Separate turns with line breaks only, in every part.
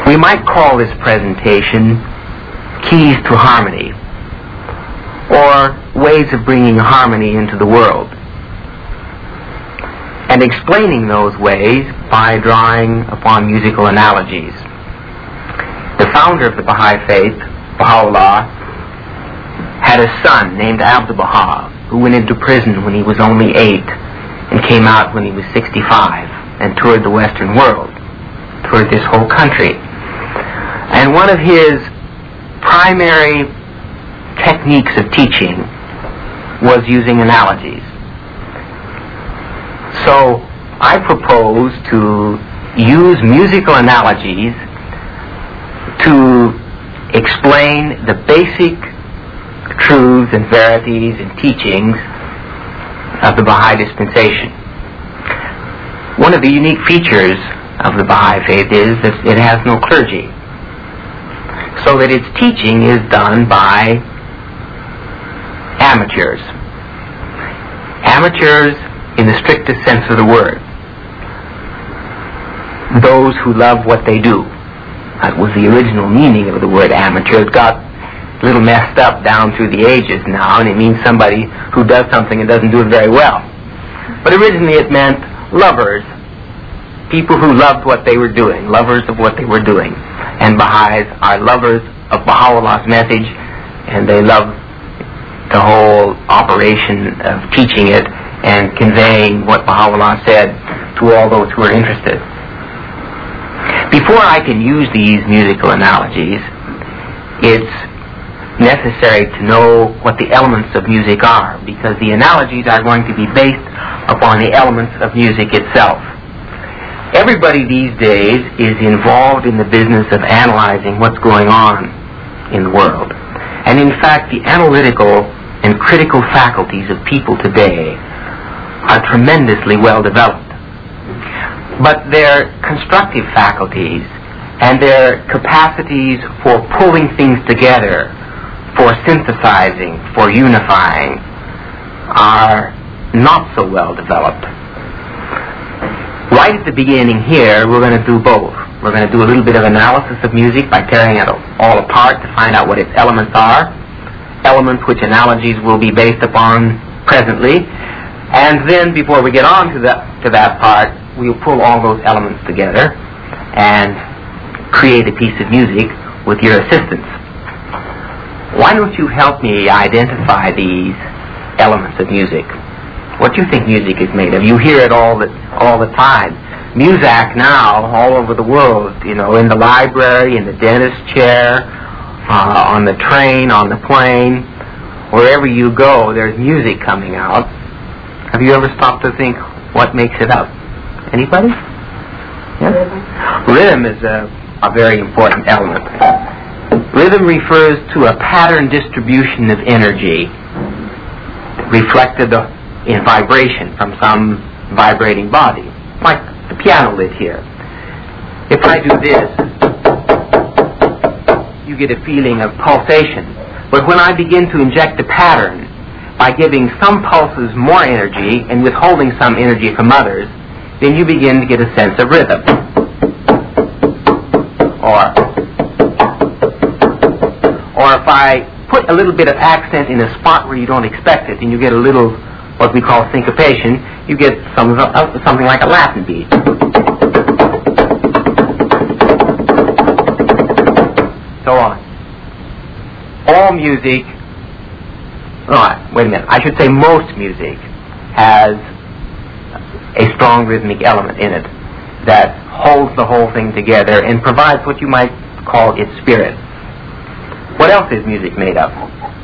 We might call this presentation Keys to Harmony, or ways of bringing harmony into the world, and explaining those ways by drawing upon musical analogies. The founder of the Baha'i Faith, Baha'u'llah, had a son named Abdu'l-Baha, who went into prison when he was only 8 and came out when he was 65 and toured the Western world, toured this whole country. And one of his primary techniques of teaching was using analogies. So I propose to use musical analogies to explain the basic truths and verities and teachings of the Baha'i dispensation. One of the unique features of the Baha'i Faith is that it has no clergy, so that its teaching is done by amateurs. Amateurs in the strictest sense of the word. Those who love what they do. That was the original meaning of the word amateur. It got a little messed up down through the ages now, and it means somebody who does something and doesn't do it very well. But originally it meant lovers. People who loved what they were doing, lovers of what they were doing. And Baha'is are lovers of Baha'u'llah's message, and they love the whole operation of teaching it and conveying what Baha'u'llah said to all those who are interested. Before I can use these musical analogies, it's necessary to know what the elements of music are, because the analogies are going to be based upon the elements of music itself. Everybody these days is involved in the business of analyzing what's going on in the world. And in fact, the analytical and critical faculties of people today are tremendously well developed. But their constructive faculties and their capacities for pulling things together, for synthesizing, for unifying, are not so well developed. Right at the beginning here, we're going to do both. We're going to do a little bit of analysis of music by tearing it all apart to find out what its elements are, elements which analogies will be based upon presently, and then before we get on to that part, we'll pull all those elements together and create a piece of music with your assistance. Why don't you help me identify these elements of music? What do you think music is made of? You hear it all the time. Muzak now, all over the world, you know, in the library, in the dentist chair, on the train, on the plane, wherever you go, there's music coming out. Have you ever stopped to think what makes it up? Anybody? Yeah? Rhythm is a very important element. Rhythm refers to a pattern distribution of energy reflected in vibration from some vibrating body, like the piano lid here. If I do this, you get a feeling of pulsation. But when I begin to inject a pattern by giving some pulses more energy and withholding some energy from others, then you begin to get a sense of rhythm. Or if I put a little bit of accent in a spot where you don't expect it, and you get a little, what we call syncopation, you get something like a Latin beat. So on. All music, wait a minute, I should say most music has a strong rhythmic element in it that holds the whole thing together and provides what you might call its spirit. What else is music made of?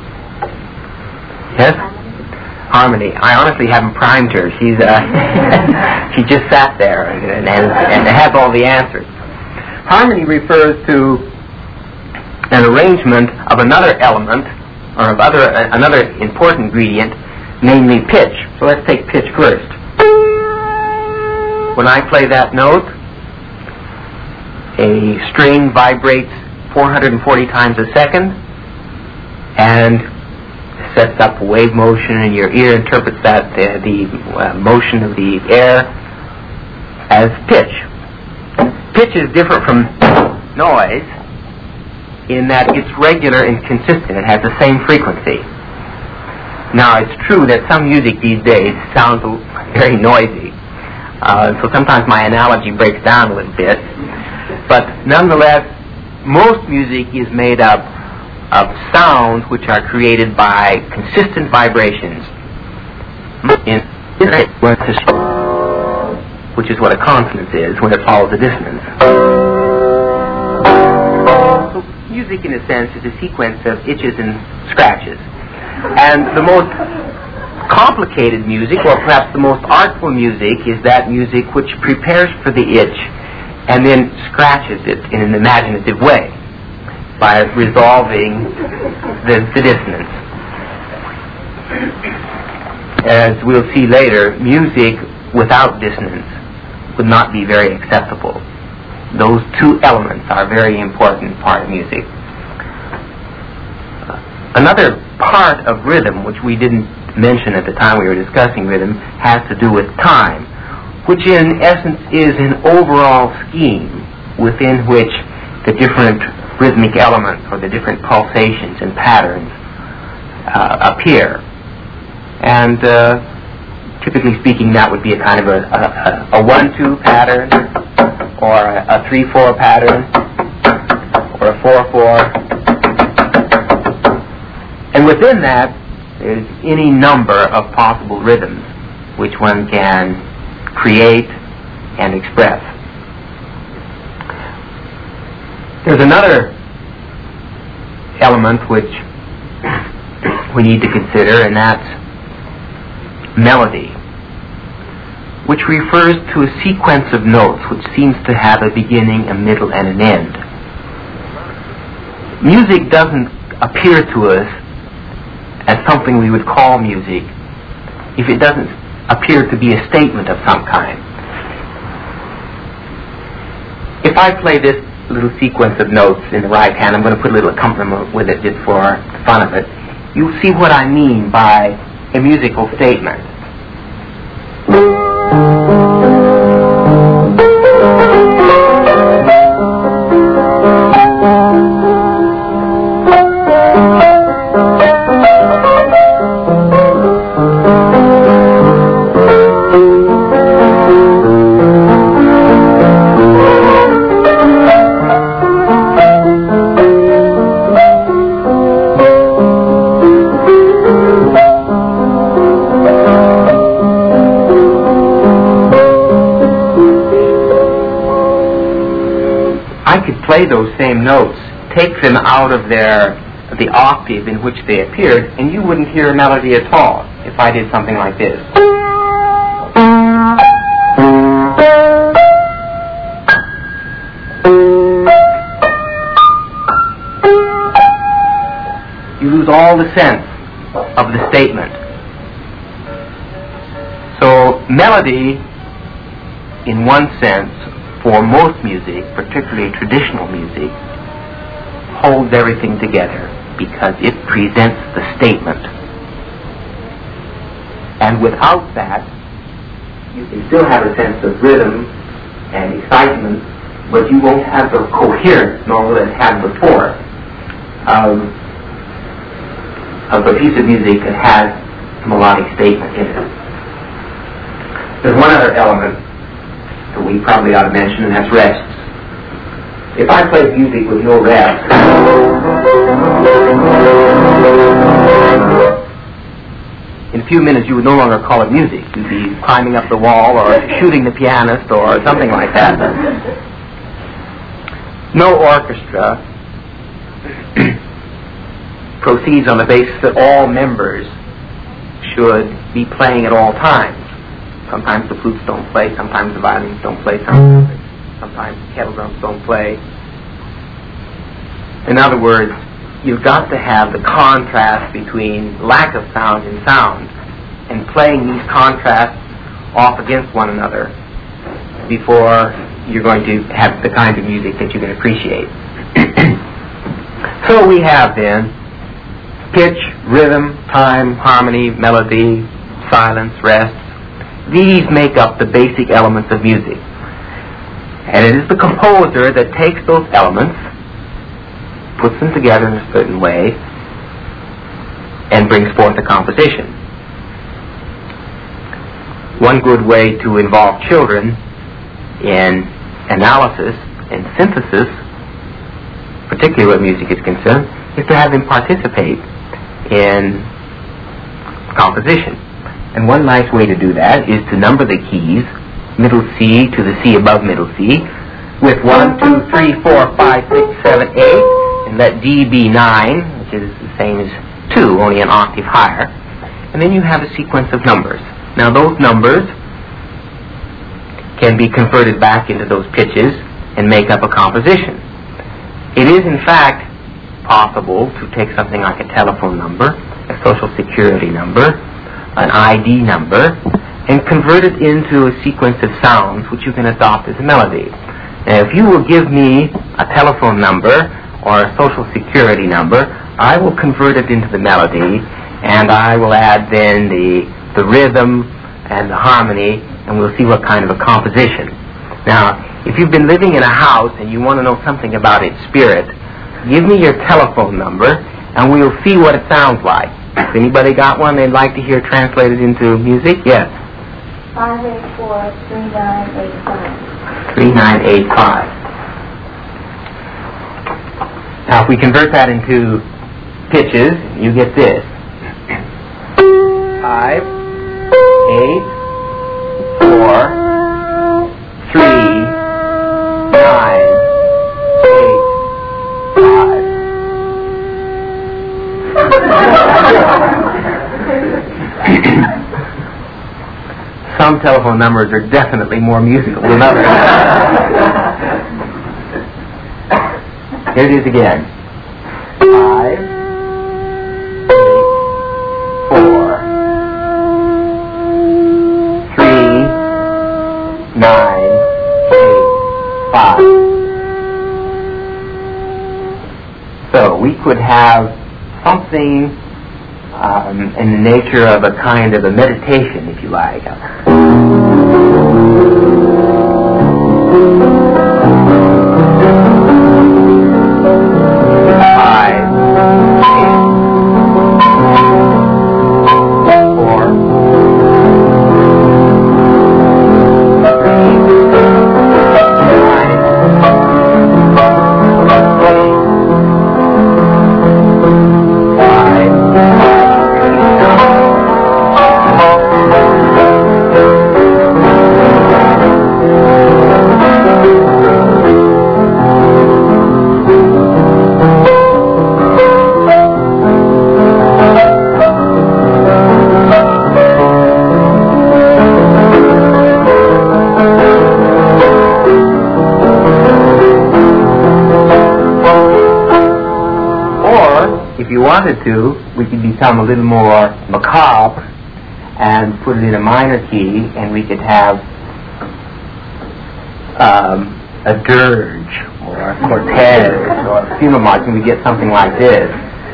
Yes? Harmony. I honestly haven't primed her. She's she just sat there and has all the answers. Harmony refers to an arrangement of another element or of another important ingredient, namely pitch. So let's take pitch first. When I play that note, a string vibrates 440 times a second and sets up a wave motion, and your ear interprets that the motion of the air as pitch. Pitch is different from noise in that it's regular and consistent. It has the same frequency. Now, it's true that some music these days sounds very noisy, so sometimes my analogy breaks down a little bit. But nonetheless, most music is made up of sounds which are created by consistent vibrations, which is what a consonance is when it follows a dissonance. So music, in a sense, is a sequence of itches and scratches. And the most complicated music, or perhaps the most artful music, is that music which prepares for the itch and then scratches it in an imaginative way by resolving the dissonance. As we'll see later, music without dissonance would not be very acceptable. Those two elements are a very important part of music. Another part of rhythm, which we didn't mention at the time we were discussing rhythm, has to do with time, which in essence is an overall scheme within which the different rhythmic elements or the different pulsations and patterns appear. And typically speaking, that would be a kind of a 1-2 pattern, or a 3-4 pattern, or a 4-4. And within that, there's any number of possible rhythms which one can create and express. There's another element which we need to consider, and that's melody, which refers to a sequence of notes which seems to have a beginning, a middle, and an end. Music doesn't appear to us as something we would call music if it doesn't appear to be a statement of some kind. If I play this little sequence of notes in the right hand, I'm going to put a little accompaniment with it just for the fun of it, you'll see what I mean by a musical statement. Play those same notes, take them out of the octave in which they appeared, and you wouldn't hear a melody at all if I did something like this. You lose all the sense of the statement. So melody, in one sense, for most music, particularly traditional music, holds everything together because it presents the statement. And without that, you can still have a sense of rhythm and excitement, but you won't have the coherence nor will it have before of a piece of music that has a melodic statement in it. There's one other element that we probably ought to mention, and that's rests. If I play music with no rest, in a few minutes you would no longer call it music. You'd be climbing up the wall or shooting the pianist or something like that. No orchestra proceeds on the basis that all members should be playing at all times. Sometimes the flutes don't play, sometimes the violins don't play, sometimes the kettle drums don't play. In other words, you've got to have the contrast between lack of sound and sound, and playing these contrasts off against one another before you're going to have the kind of music that you can appreciate. So we have then pitch, rhythm, time, harmony, melody, silence, rest. These make up the basic elements of music. And it is the composer that takes those elements, puts them together in a certain way, and brings forth a composition. One good way to involve children in analysis and synthesis, particularly where music is concerned, is to have them participate in composition. And one nice way to do that is to number the keys, middle C to the C above middle C, with 1, 2, 3, 4, 5, 6, 7, 8, and let D be 9, which is the same as 2, only an octave higher. And then you have a sequence of numbers. Now those numbers can be converted back into those pitches and make up a composition. It is in fact possible to take something like a telephone number, a social security number, an ID number, and convert it into a sequence of sounds which you can adopt as a melody. Now, if you will give me a telephone number or a social security number, I will convert it into the melody, and I will add then the rhythm and the harmony, and we'll see what kind of a composition. Now, if you've been living in a house and you want to know something about its spirit, give me your telephone number, and we'll see what it sounds like. Has anybody got one they'd like to hear translated into music? Yes.
584-3985.
3985. Now, if we convert that into pitches, you get this. 5, 8, 4, 3, 9, 8, 5. Some telephone numbers are definitely more musical than others. Here it is again. 5, 8, 4, 3, 9, 8, 5. So we could have something in the nature of a kind of a meditation, if you like. 2, we could become a little more macabre and put it in a minor key, and we could have a dirge or a cortege or a funeral march, and we get something like this.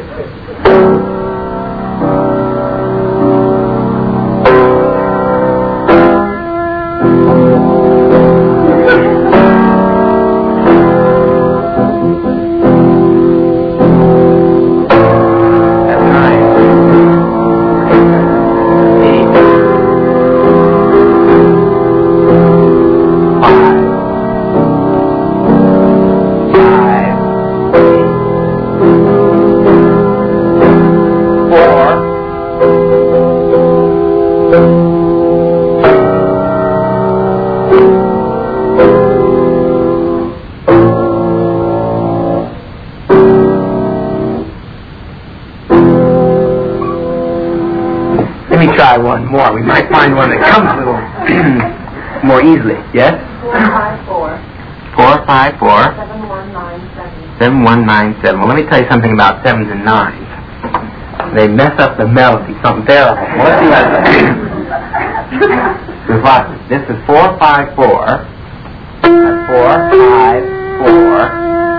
One more. We might find one that comes a little more easily. Yes?
454.
454.
7197.
7197. Well, let me tell you something about 7s and 9s. They mess up the melody, something terrible. Well, let's see what this is 454. 454.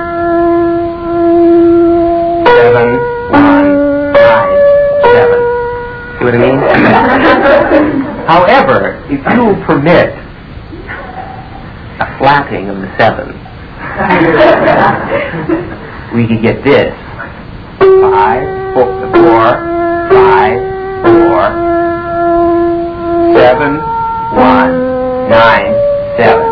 7197. See what I mean? However, if you will permit a flatting of the 7. We could get this. 5, 4, 5, 4, 7, 1, 9, 7.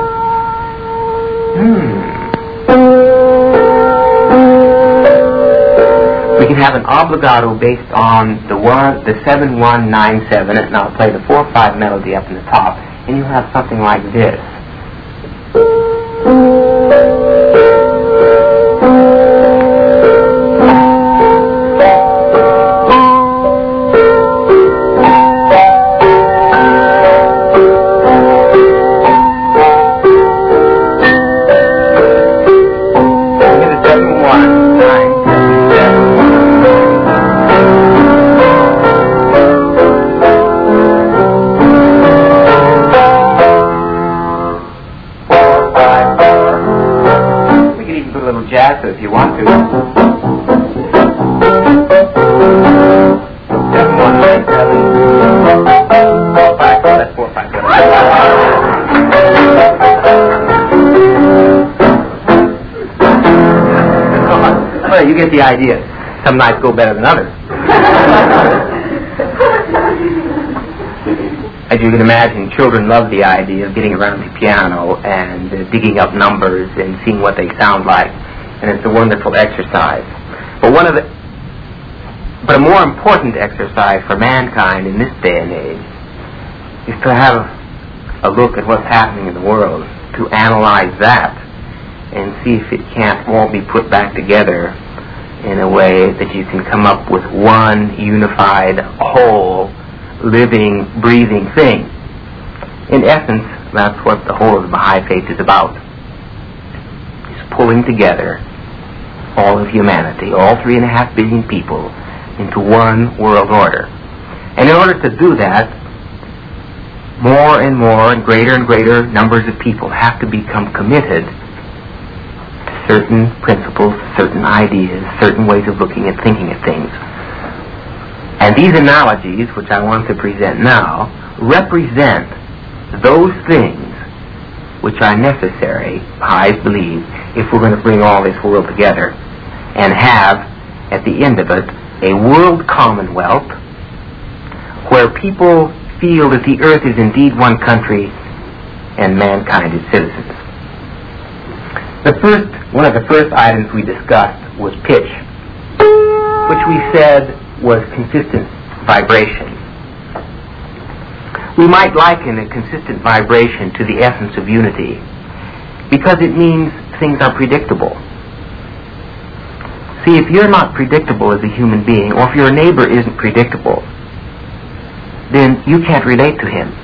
We can have an obligato based on the 7, 1, 9, 7, and I'll play the 4, 5 melody up in the top, and you'll have something like this. If you want to. 7, 1, 9, 7. 5, 4, that's 4, 5, 7. Well, you get the idea. Some nights go better than others. As you can imagine, children love the idea of getting around the piano and digging up numbers and seeing what they sound like. And it's a wonderful exercise. But a more important exercise for mankind in this day and age is to have a look at what's happening in the world, to analyze that, and see if it can't all be put back together in a way that you can come up with one unified, whole, living, breathing thing. In essence, that's what the whole of the Baha'i Faith is about. It's pulling together all of humanity, all 3.5 billion people, into one world order. And in order to do that, more and more and greater numbers of people have to become committed to certain principles, certain ideas, certain ways of looking and thinking at things. And these analogies, which I want to present now, represent those things which are necessary, I believe, if we're going to bring all this world together and have, at the end of it, a world commonwealth where people feel that the earth is indeed one country and mankind is citizens. One of the first items we discussed was pitch, which we said was consistent vibration. We might liken a consistent vibration to the essence of unity because it means things are predictable. See, if you're not predictable as a human being, or if your neighbor isn't predictable, then you can't relate to him.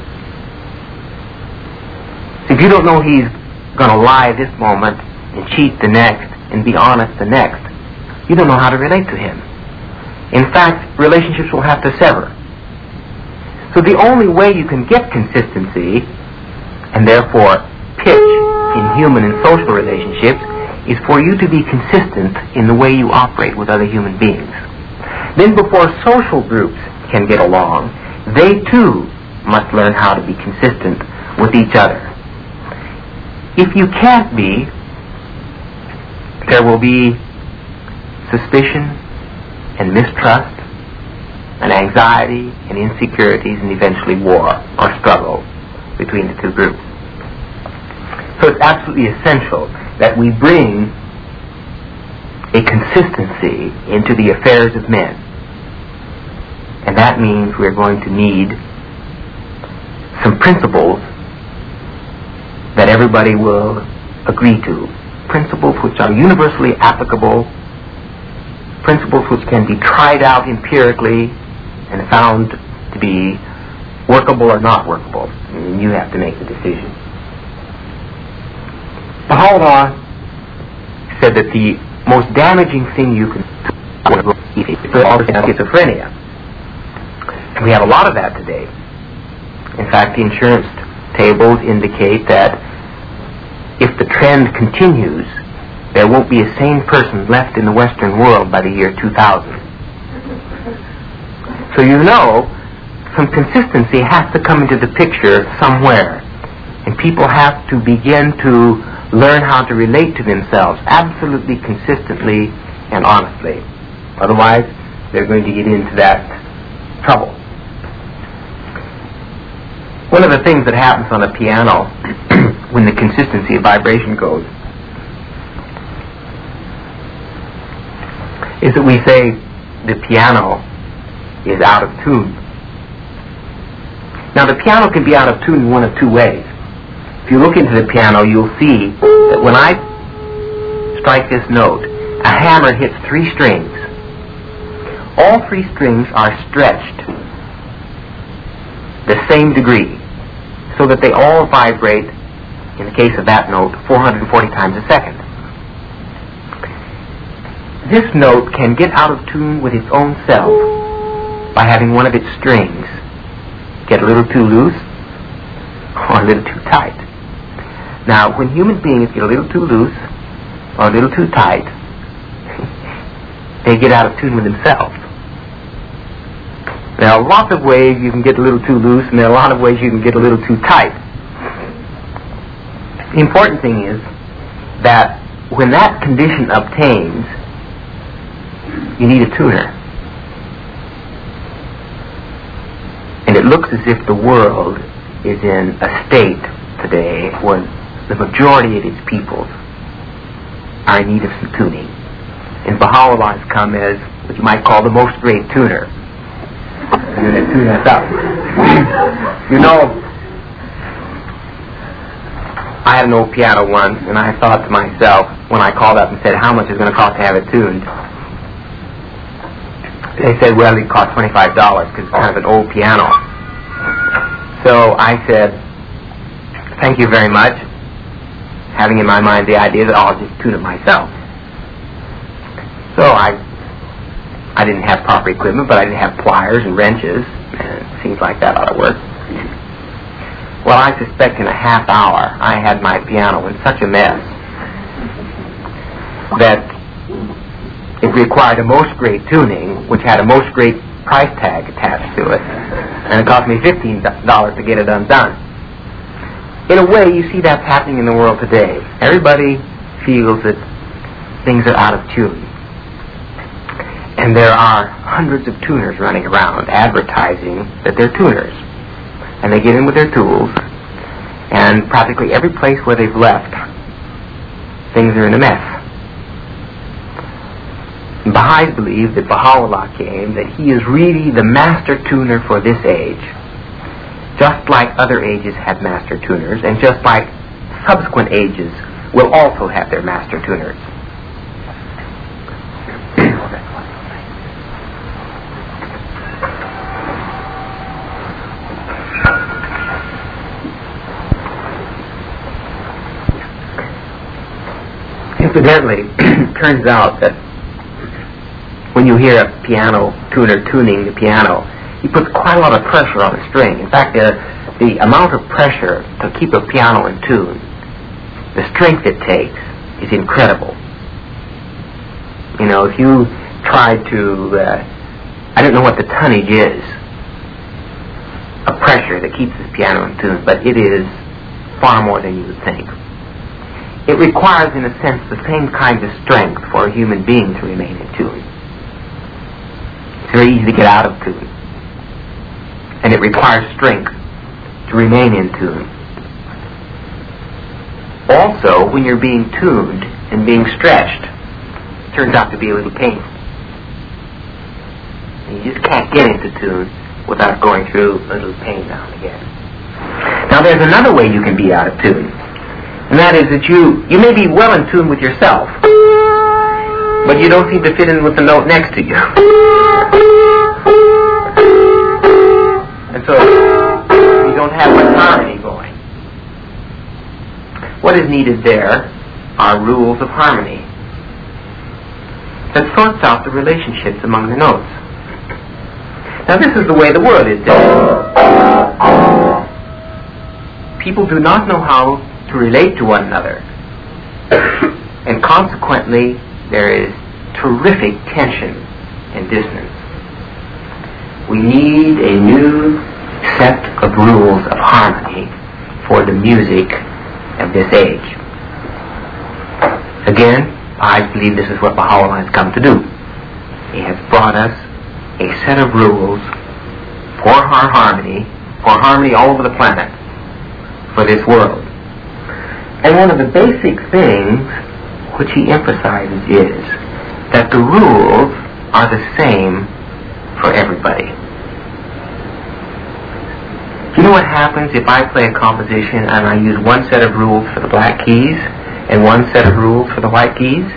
So if you don't know he's going to lie this moment and cheat the next and be honest the next, you don't know how to relate to him. In fact, relationships will have to sever. So the only way you can get consistency, and therefore pitch in human and social relationships, is for you to be consistent in the way you operate with other human beings. Then before social groups can get along, they too must learn how to be consistent with each other. If you can't be, there will be suspicion and mistrust and anxiety and insecurities and eventually war or struggle between the two groups. So it's absolutely essential that we bring a consistency into the affairs of men. And that means we're going to need some principles that everybody will agree to. Principles which are universally applicable, principles which can be tried out empirically and found to be workable or not workable. And you have to make the decision. Baha'u'llah said that the most damaging thing you can do is schizophrenia. And we have a lot of that today. In fact, the insurance tables indicate that if the trend continues, there won't be a sane person left in the Western world by the year 2000. So you know, some consistency has to come into the picture somewhere. And people have to begin to learn how to relate to themselves absolutely consistently and honestly. Otherwise, they're going to get into that trouble. One of the things that happens on a piano when the consistency of vibration goes is that we say the piano is out of tune. Now, the piano can be out of tune in one of two ways. If you look into the piano, you'll see that when I strike this note, a hammer hits 3 strings. All 3 strings are stretched the same degree, so that they all vibrate, in the case of that note, 440 times a second. This note can get out of tune with its own self by having one of its strings get a little too loose or a little too tight. Now, when human beings get a little too loose or a little too tight, they get out of tune with themselves. There are lots of ways you can get a little too loose, and there are a lot of ways you can get a little too tight. The important thing is that when that condition obtains, you need a tuner. And it looks as if the world is in a state today where the majority of its peoples are in need of some tuning. And Baha'u'llah has come as what you might call the most great tuner. And then they tune us up. You know, I had an old piano once, and I thought to myself, when I called up and said, how much is it going to cost to have it tuned? They said, well, it cost $25 because it's kind of an old piano. So I said, thank you very much, having in my mind the idea that I'll just tune it myself. So I didn't have proper equipment, but I didn't have pliers and wrenches, and it seems like that ought to work. Well, I suspect in a half hour I had my piano in such a mess that it required a most great tuning, which had a most great price tag attached to it, and it cost me $15 to get it undone. In a way, you see that's happening in the world today. Everybody feels that things are out of tune. And there are hundreds of tuners running around advertising that they're tuners. And they get in with their tools, and practically every place where they've left, things are in a mess. And Baha'is believe that Baha'u'llah came, that he is really the master tuner for this age, just like other ages had master tuners, and just like subsequent ages will also have their master tuners. Incidentally, it turns out that when you hear a piano tuner tuning the piano, he puts quite a lot of pressure on the string. In fact, the amount of pressure to keep a piano in tune, the strength it takes, is incredible. You know, if you try to, I don't know what the tonnage is, of pressure that keeps this piano in tune, but it is far more than you would think. It requires, in a sense, the same kind of strength for a human being to remain in tune. It's very easy to get out of tune. And it requires strength to remain in tune. Also, when you're being tuned and being stretched, it turns out to be a little painful. And you just can't get into tune without going through a little pain now and again. Now, there's another way you can be out of tune. And that is that you may be well in tune with yourself, but you don't seem to fit in with the note next to you. And so you don't have much harmony going. What is needed there are rules of harmony that sorts out the relationships among the notes. Now, this is the way the world is today. People do not know how to relate to one another, and consequently there is terrific tension and dissonance. We need a new set of rules of harmony for the music of this age. Again, I believe this is what Baha'u'llah has come to do. He has brought us a set of rules for our harmony, all over the planet, for this world. And one of the basic things which he emphasizes is that the rules are the same for everybody. You know what happens if I play a composition and I use one set of rules for the black keys and one set of rules for the white keys?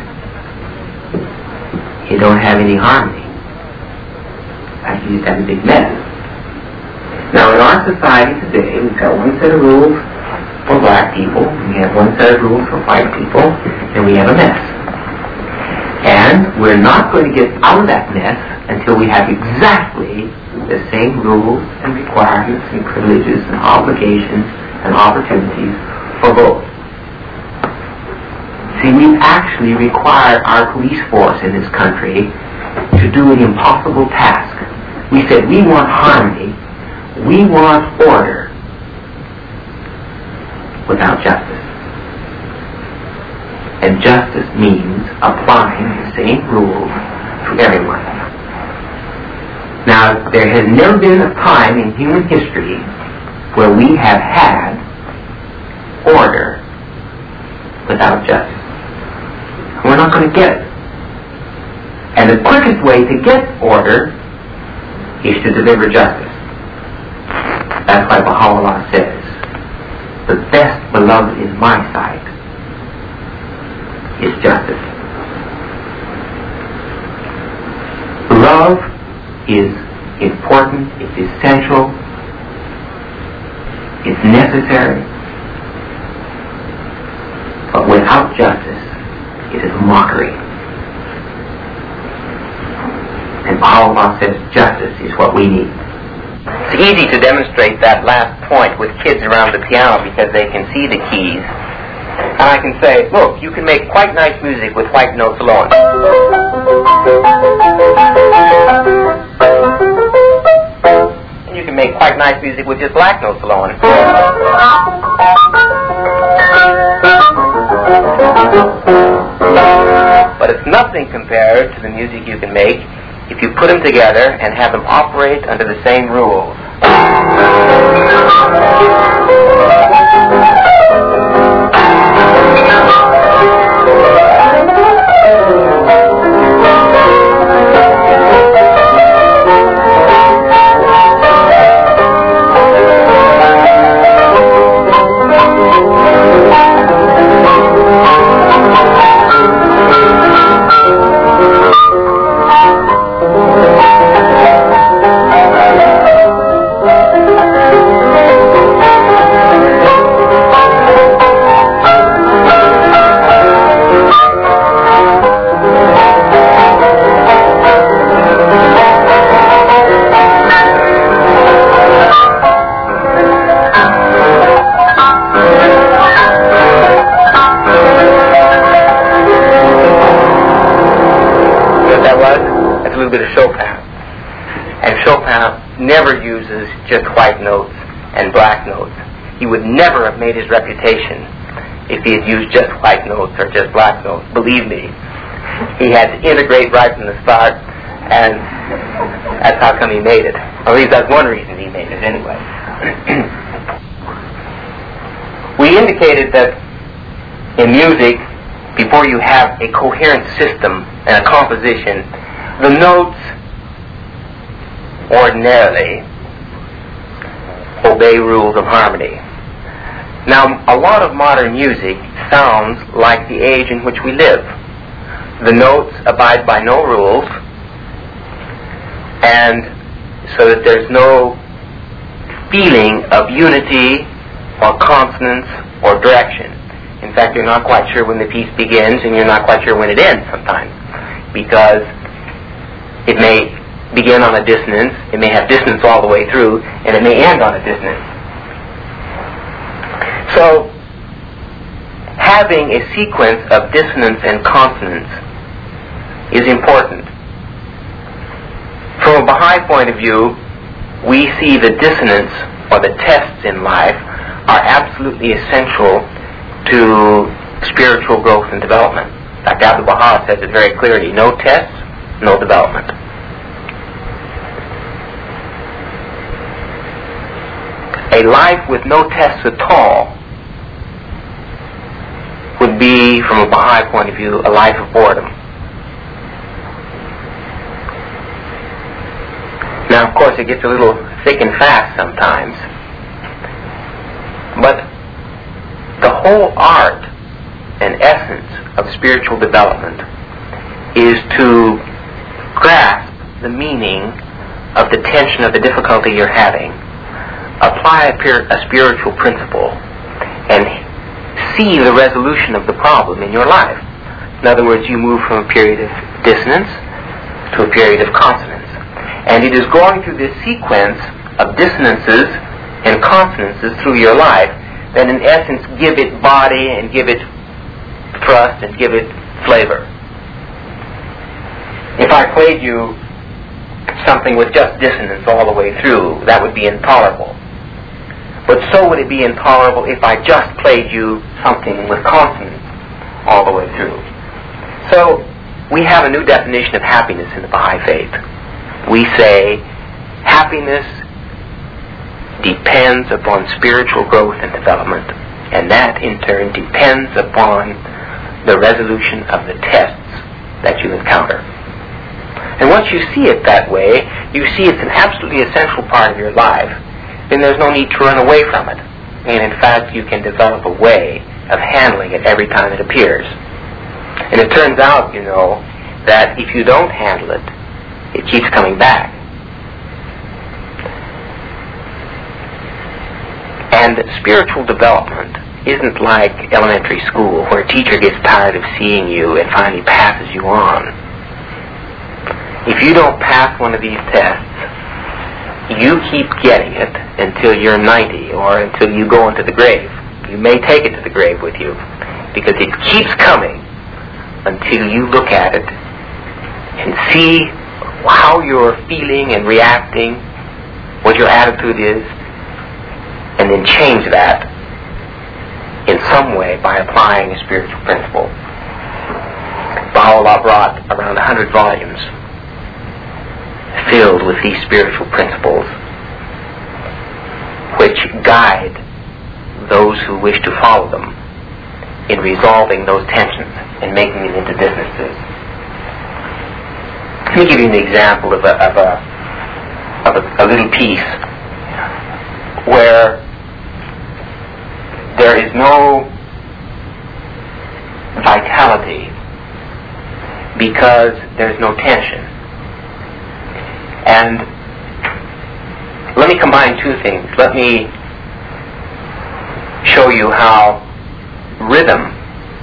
You don't have any harmony. You just have a big mess. Now in our society today, we've got one set of rules for black people, we have one set of rules for white people, and we have a mess. And we're not going to get out of that mess until we have exactly the same rules and requirements and privileges and obligations and opportunities for both. See, we actually require our police force in this country to do an impossible task. We said we want harmony, we want order without justice. And justice means applying the same rules to everyone. Now, there has never been a time in human history where we have had order without justice. We're not going to get it. And the quickest way to get order is to deliver justice. That's why Baha'u'llah says, the best beloved in my sight is justice. Love is important, it's essential, it's necessary, but without justice, it is mockery. And Baha'u'llah says justice is what we need. It's easy to demonstrate that last point with kids around the piano because they can see the keys. And I can say, look, you can make quite nice music with white notes alone. And you can make quite nice music with just black notes alone. But it's nothing compared to the music you can make if you put them together and have them operate under the same rules. Never uses just white notes and black notes. He would never have made his reputation if he had used just white notes or just black notes. Believe me, he had to integrate right from the start, and that's how come he made it. Or at least that's one reason he made it anyway. We indicated that in music, before you have a coherent system and a composition, the notes ordinarily obey rules of harmony. Now, a lot of modern music sounds like the age in which we live. The notes abide by no rules, and so that there's no feeling of unity or consonance or direction. In fact, you're not quite sure when the piece begins and you're not quite sure when it ends sometimes, because it may begin on a dissonance, it may have dissonance all the way through, and it may end on a dissonance. So, having a sequence of dissonance and consonance is important. From a Baha'i point of view, we see the dissonance or the tests in life are absolutely essential to spiritual growth and development. In fact, Abdu'l-Baha says it very clearly: no tests, no development. A life with no tests at all would be, from a Baha'i point of view, a life of boredom. Now, of course, it gets a little thick and fast sometimes, but the whole art and essence of spiritual development is to grasp the meaning of the tension of the difficulty you're having, apply a spiritual principle, and see the resolution of the problem in your life. In other words, you move from a period of dissonance to a period of consonance. And it is going through this sequence of dissonances and consonances through your life that in essence give it body and give it thrust and give it flavor. If I played you something with just dissonance all the way through, that would be intolerable. But so would it be intolerable if I just played you something with consonance all the way through. So we have a new definition of happiness in the Baha'i faith. We say happiness depends upon spiritual growth and development, and that in turn depends upon the resolution of the tests that you encounter. And once you see it that way, you see it's an absolutely essential part of your life, then there's no need to run away from it. And in fact, you can develop a way of handling it every time it appears. And it turns out, you know, that if you don't handle it, it keeps coming back. And spiritual development isn't like elementary school, where a teacher gets tired of seeing you and finally passes you on. If you don't pass one of these tests, you keep getting it until you're 90 or until you go into the grave. You may take it to the grave with you, because it keeps coming until you look at it and see how you're feeling and reacting, what your attitude is, and then change that in some way by applying a spiritual principle. Baha'u'llah brought around 100 volumes filled with these spiritual principles, which guide those who wish to follow them in resolving those tensions and making them into businesses. Let me give you an example of a little piece where there is no vitality because there's no tension. And let me combine two things. Let me show you how rhythm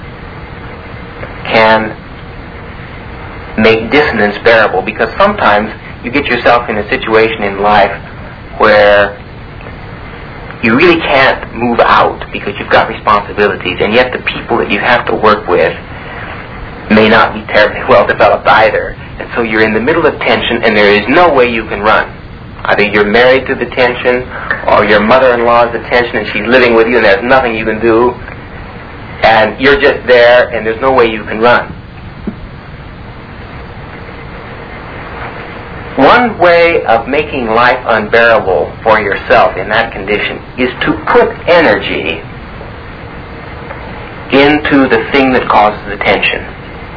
can make dissonance bearable, because sometimes you get yourself in a situation in life where you really can't move out because you've got responsibilities, and yet the people that you have to work with may not be terribly well developed either. And so you're in the middle of tension, and there is no way you can run. Either you're married to the tension, or your mother-in-law is the tension and she's living with you and there's nothing you can do, and you're just there and there's no way you can run. One way of making life unbearable for yourself in that condition is to put energy into the thing that causes the tension.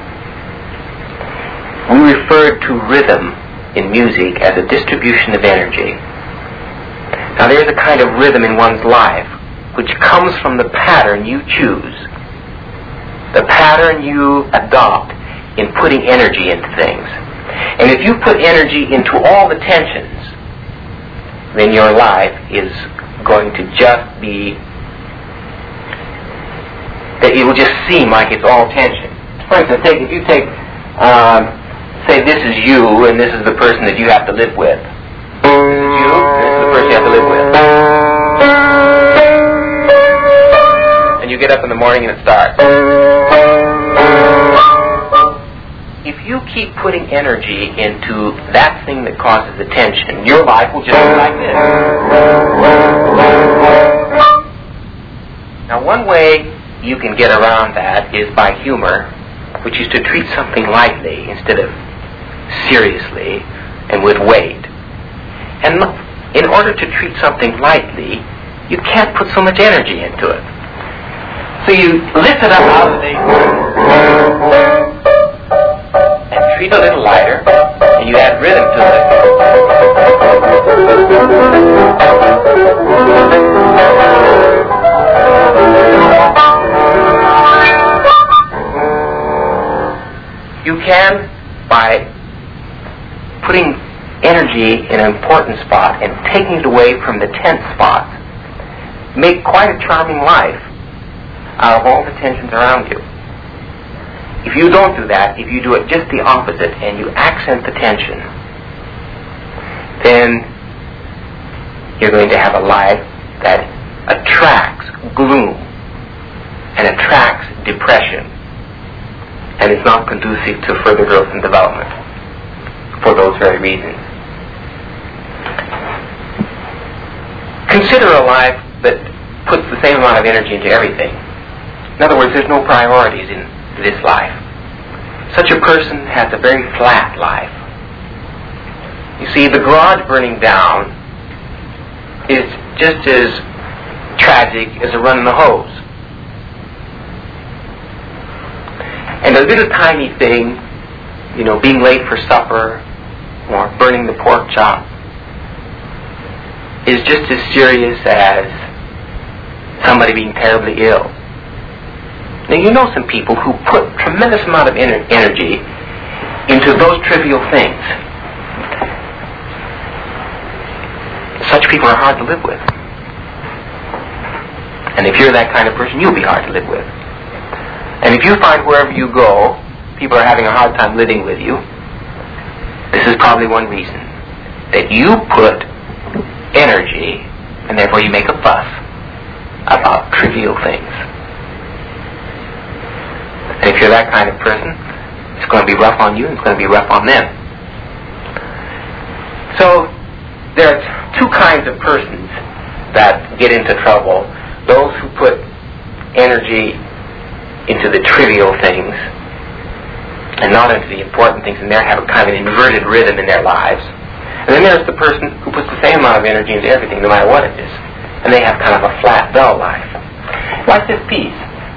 We refer to rhythm in music as a distribution of energy. Now there's a kind of rhythm in one's life which comes from the pattern you choose, the pattern you adopt in putting energy into things. And if you put energy into all the tensions, then your life is going to just be, that it will just seem like it's all tension. For instance, if you take, say this is you and this is the person that you have to live with. This is you, this is the person you have to live with. And you get up in the morning and it starts. If you keep putting energy into that thing that causes the tension, your life will just be like this. Now, one way you can get around that is by humor, which is to treat something lightly instead of seriously and with weight. And in order to treat something lightly, you can't put so much energy into it. So you lift it up out of the and treat it a little lighter, and you add rhythm to it. You can, by putting energy in an important spot and taking it away from the tense spots, make quite a charming life out of all the tensions around you. If you don't do that, if you do it just the opposite and you accent the tension, then you're going to have a life that attracts gloom and attracts depression, and is not conducive to further growth and development for those very reasons. Consider a life that puts the same amount of energy into everything. In other words, there's no priorities in this life. Such a person has a very flat life. You see, the garage burning down is just as tragic as a run in the hose. And a little tiny thing, being late for supper or burning the pork chop, is just as serious as somebody being terribly ill. Now, you know some people who put tremendous amount of energy into those trivial things. Such people are hard to live with. And if you're that kind of person, you'll be hard to live with. And if you find wherever you go, people are having a hard time living with you, this is probably one reason. That you put energy, and therefore you make a fuss about trivial things. And if you're that kind of person, it's going to be rough on you and it's going to be rough on them. So there are two kinds of persons that get into trouble. Those who put energy into the trivial things and not into the important things, and there have a kind of an inverted rhythm in their lives. And then there's the person who puts the same amount of energy into everything, no matter what it is. And they have kind of a flat, dull life. Like this piece.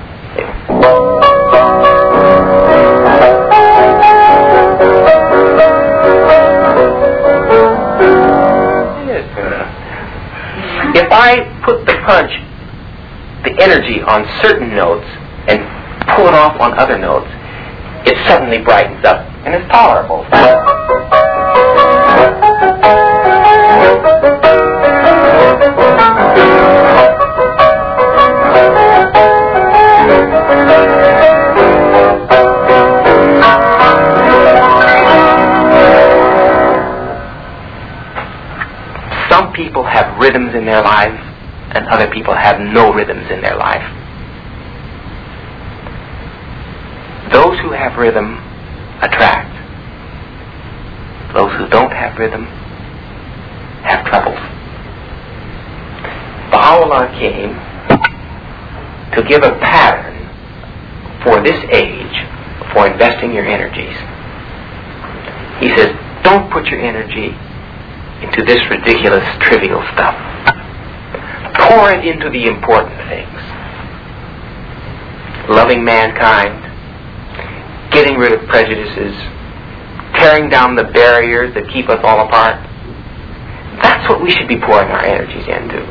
If I put the punch, the energy on certain notes and pull it off on other notes, it suddenly brightens up and is tolerable. Some people have rhythms in their lives, and other people have no rhythms in their life. Those who have rhythm attract. Those who don't have rhythm have troubles. Baha'u'llah came to give a pattern for this age for investing your energies. He says, don't put your energy into this ridiculous, trivial stuff. Pour it into the important things. Loving mankind, getting rid of prejudices, tearing down the barriers that keep us all apart. That's what we should be pouring our energies into.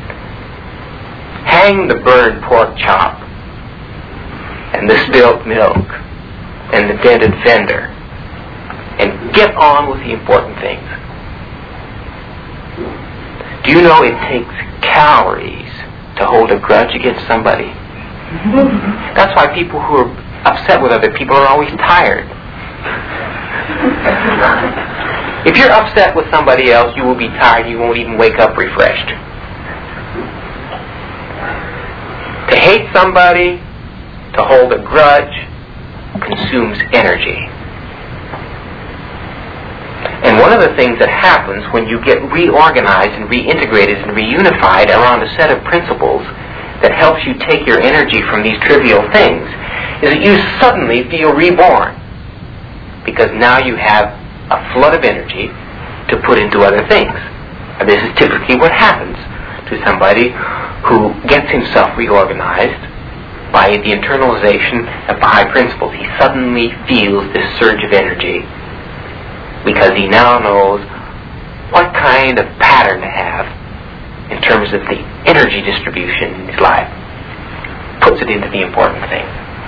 Hang the burned pork chop and the spilt milk and the dented fender and get on with the important things. Do you know it takes calories to hold a grudge against somebody? That's why people who are upset with other people are always tired. If you're upset with somebody else, you will be tired. You won't even wake up refreshed. To hate somebody, to hold a grudge, consumes energy. And one of the things that happens when you get reorganized and reintegrated and reunified around a set of principles that helps you take your energy from these trivial things is that you suddenly feel reborn, because now you have a flood of energy to put into other things. And this is typically what happens to somebody who gets himself reorganized by the internalization of Baha'i principles. He suddenly feels this surge of energy because he now knows what kind of pattern to have in terms of the energy distribution in his life. Puts it into the important thing.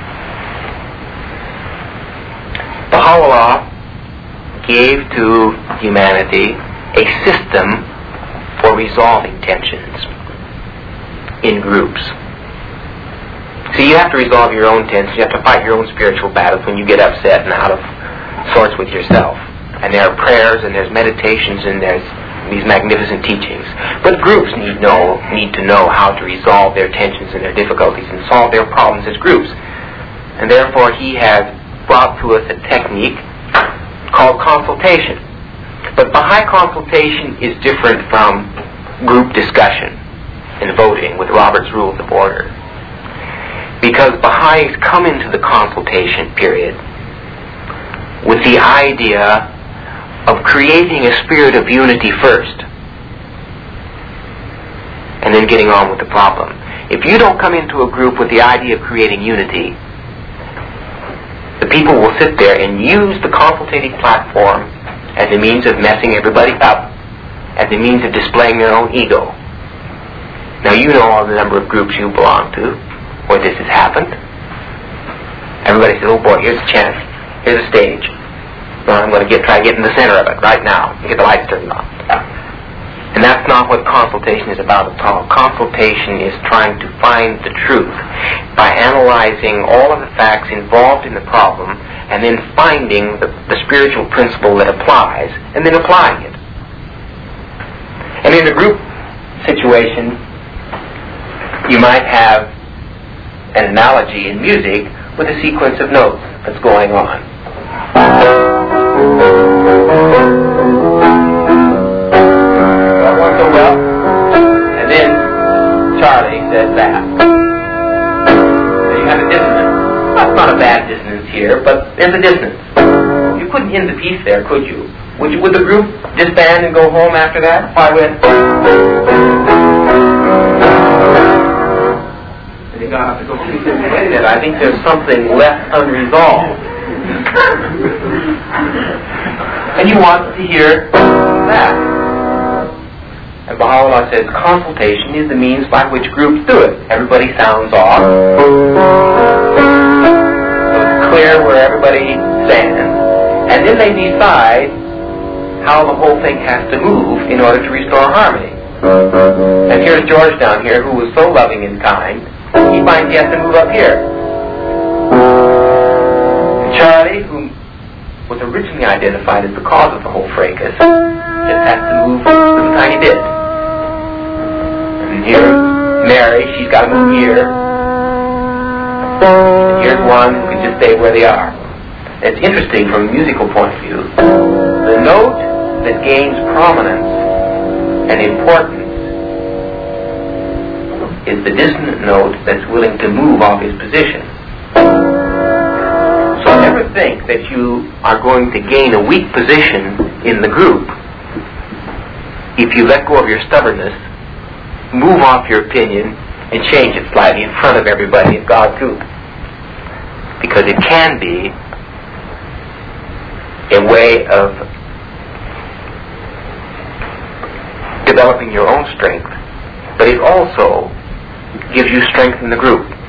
Baha'u'llah gave to humanity a system for resolving tensions in groups. So you have to resolve your own tensions, you have to fight your own spiritual battles when you get upset and out of sorts with yourself. And there are prayers and there's meditations and there's these magnificent teachings. But groups need to know how to resolve their tensions and their difficulties and solve their problems as groups. And therefore he has brought to us a technique called consultation. But Baha'i consultation is different from group discussion and voting with Robert's Rules of Order. Because Baha'is come into the consultation period with the idea of creating a spirit of unity first and then getting on with the problem. If you don't come into a group with the idea of creating unity, the people will sit there and use the consultative platform as a means of messing everybody up, as a means of displaying their own ego. Now you know all the number of groups you belong to where this has happened. Everybody says, oh boy, here's a chance, here's a stage. Well, I'm going to try to get in the center of it right now and get the lights turned on. And that's not what consultation is about at all. Consultation is trying to find the truth by analyzing all of the facts involved in the problem and then finding the spiritual principle that applies and then applying it. And in a group situation, you might have an analogy in music with a sequence of notes that's going on. That one so well, and then Charlie says that. So you have a dissonance. That's not a bad dissonance here, but there's a dissonance. You couldn't end the piece there, could you? Would the group disband and go home after that? Why would? You got to go. Wait a minute, I think there's something left unresolved. And you want to hear that. And Baha'u'llah says consultation is the means by which groups do it. Everybody sounds off. So it's clear where everybody stands. And then they decide how the whole thing has to move in order to restore harmony. And here's George down here, who was so loving and kind, he finds he has to move up here. And Charlie, who was originally identified as the cause of the whole fracas, just has to move a little tiny bit. And here's Mary, she's got to move here. And here's one who can just stay where they are. It's interesting from a musical point of view. The note that gains prominence and importance is the dissonant note that's willing to move off his position. So never think that you are going to gain a weak position in the group if you let go of your stubbornness, move off your opinion, and change it slightly in front of everybody in God's group. Because it can be a way of developing your own strength, but it also gives you strength in the group.